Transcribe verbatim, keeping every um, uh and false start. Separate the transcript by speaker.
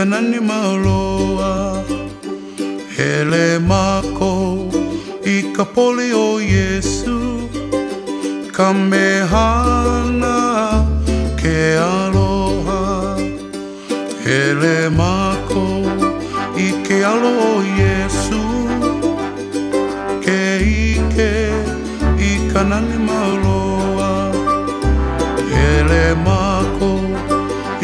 Speaker 1: kanani maloa. Hele mako i ka poli o Yesu, ka mehana ke aloha. Hele mako i ke alo o Yesu, ke ike i kanani maloa. Hele mako